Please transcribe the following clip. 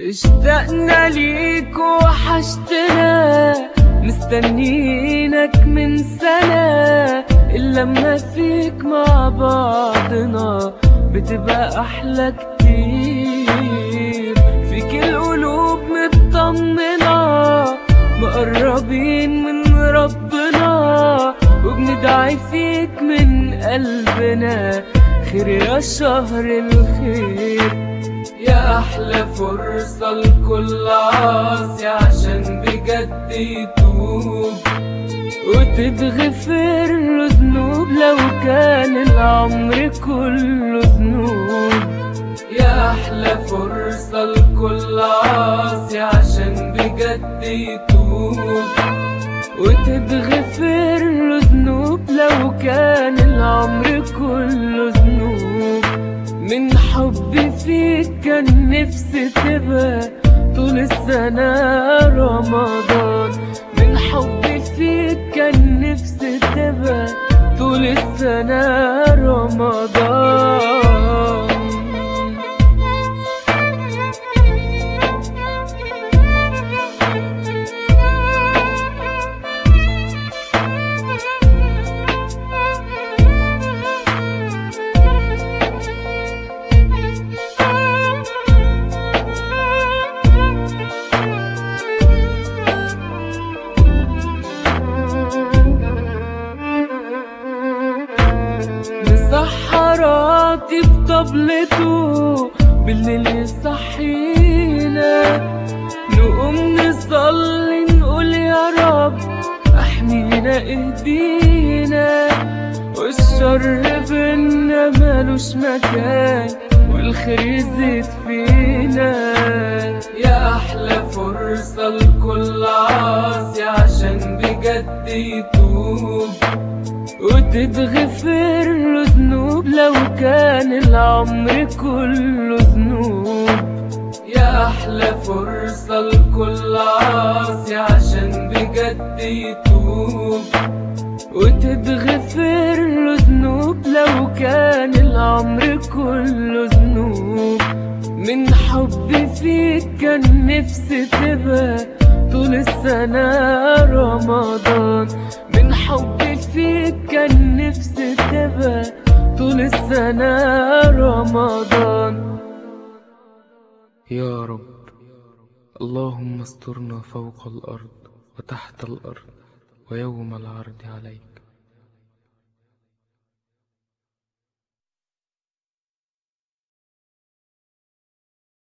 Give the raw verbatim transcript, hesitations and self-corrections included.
اشتقنا ليك وحشتنا، مستنينك من سنة. اللمة فيك مع بعضنا بتبقى أحلى كتير. فيك القلوب مطمنة، مقربين من ربنا، وبندعي فيك من قلبنا خير يا شهر الخير. يا أحلى فرصة لكل عاصي عشان بجد يتوب وتتغفر له ذنوب لو كان العمر كله ذنوب. يا أحلى فرصة لكل عاصي عشان بجد يتوب وتتغفر له ذنوب لو كان العمر كله ذنوب. من حبي فيك كان نفسي تبقى طول السنة رمضان. من حبي فيك كان نفسي تبقى طول السنة رمضان. مسحراتي بطبلته بالليل يصحينا، نقوم نصلي نقول يا رب احمينا اهدينا. والشر بينا مالوش مكان والخير يزيد فينا. يا احلى فرصة لكل عاصي عشان بجد يتوب وتتغفر له ذنوب لو كان العمر كله ذنوب. يا أحلى فرصة لكل عاصي عشان بجد يتوب وتتغفر له ذنوب لو كان العمر كله ذنوب. من حبي فيك كان نفسي تبقى طول السنة رمضان. من حبي فيك كان نفسي تبقى طول السنة رمضان. يا رب اللهم استرنا فوق الأرض وتحت الأرض ويوم العرض عليك.